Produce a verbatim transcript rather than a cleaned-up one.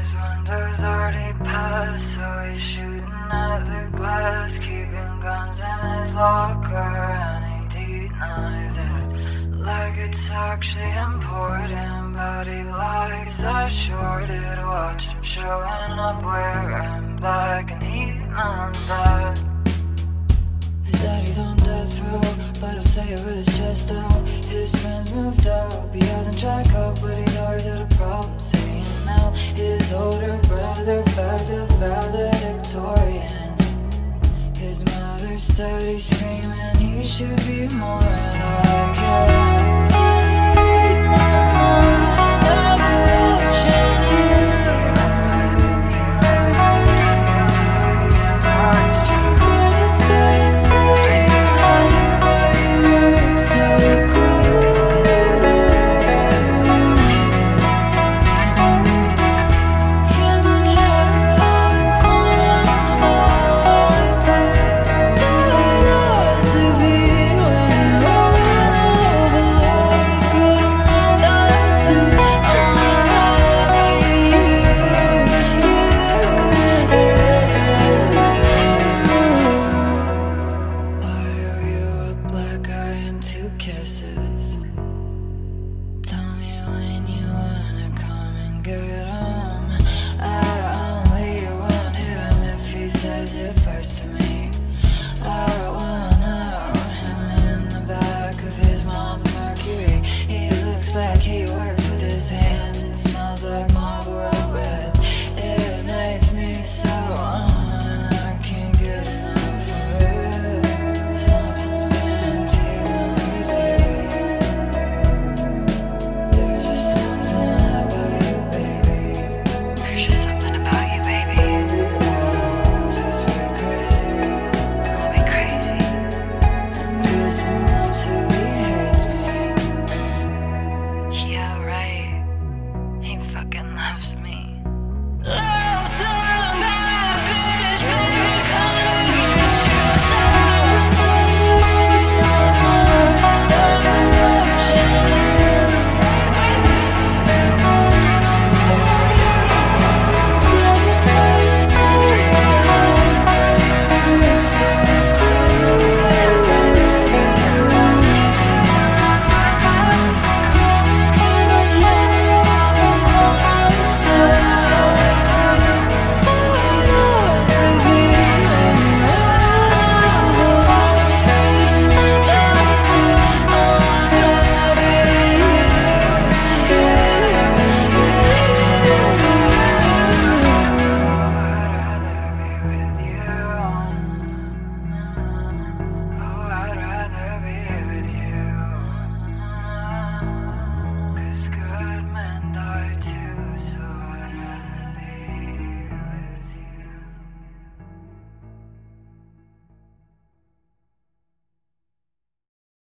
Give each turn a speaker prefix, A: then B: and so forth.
A: his windows already passed, so he's shooting at the glass, keeping guns in his locker, and he denies it like it's actually important. But he likes that shorted watch him showing up wearing black, and he knows that his daddy's on death row, but he'll say it with his chest out. His friends moved out, he hasn't tried coke, but he's always had a problem saying now. His older brother back to valedictorian. His mother said he's screaming he should be more like him. In my mind, I've been watching you. Couldn't face it, but you look so cool. Camel Jagger, I'm in corner stars. It has to be when you're one always good around us to only you, you. I owe you a black eye and two kisses. Tell me when you wanna come and get